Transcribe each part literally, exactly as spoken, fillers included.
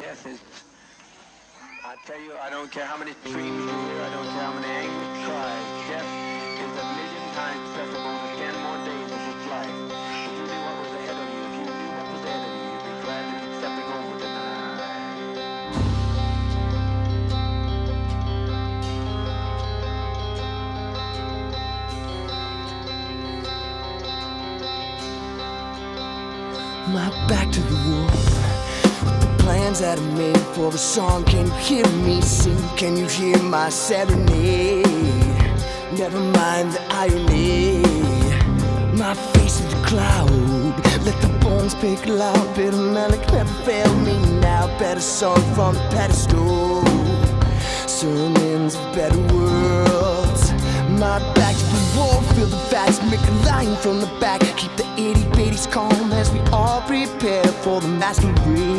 death is, I tell you, I don't care how many screams you hear, I don't care how many angry cries, death is a million times preferable to ten more days of this life. If you knew what was ahead of you, if you knew what was ahead of you, you'd be glad to be stepping over tonight. My back to the wall, with the plans that I made for the song. Can you hear me sing? Can you hear my serenade? Never mind the irony. My face is a cloud, let the bones pick loud. Bitter melody never failed me now. Better song from the pedestal, sermons of better worlds. My back to the wall, feel the facts, make a line from the back. Keep the itty-bitties calm as we all prepare for the mastery,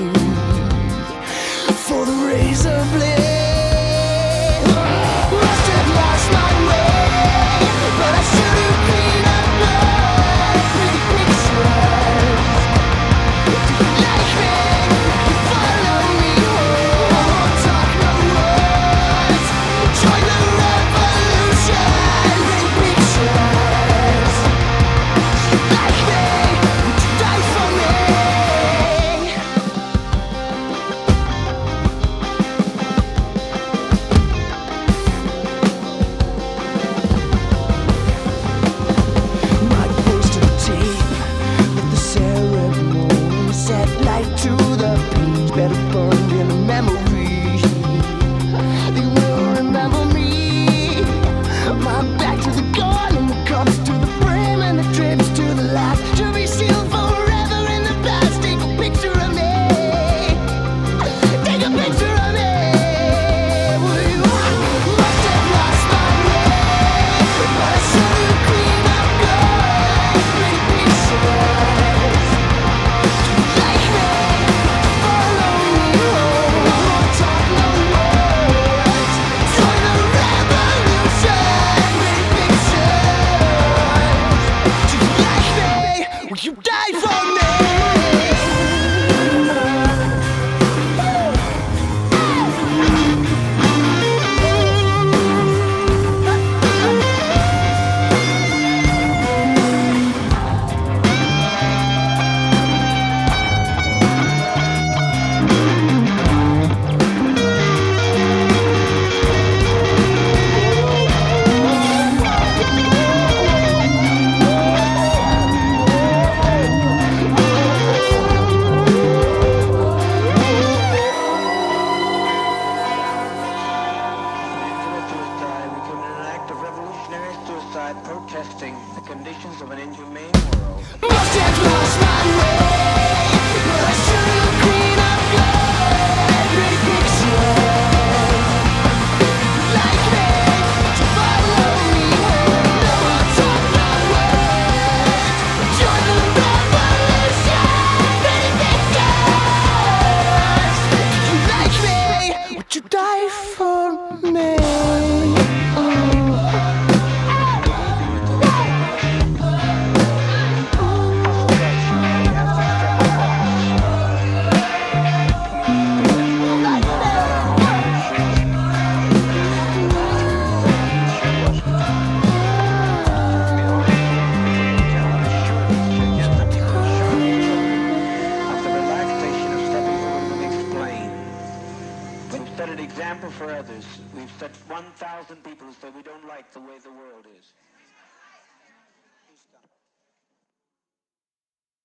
for the razor blade. Must have lost my way, but I should've cleaned up blood. Pretty pictures, do you like me? You follow me home, talk no words, join the revolution. Pretty pictures, like me, would you die for me? My voice to the tape, with the ceremony, set light to the page, better burned in the memory. They will remember me. My back to the gun and the cups to the frame and the drips to the last. To be sealed forever in the past. Take a picture of me. Take a picture of me. Well, you must have lost my way, but I should've cleaned up good. Pretty pictures, do you like me? Follow me home, talk no words, join the revolution. Pretty pictures, do you like me? Will you die for me? Suicide, we commit an act of revolutionary suicide protesting the conditions of an inhumane world. Must have lost my way, but I should've cleaned up good. Pretty pictures, like me, to follow me home. Never talk no words, join the revolution. Pretty pictures, do you like me? Would you die for me? Of the relaxation of stepping forward and explain. We've set an example for others. We've set one thousand people who say we don't like the way the world is.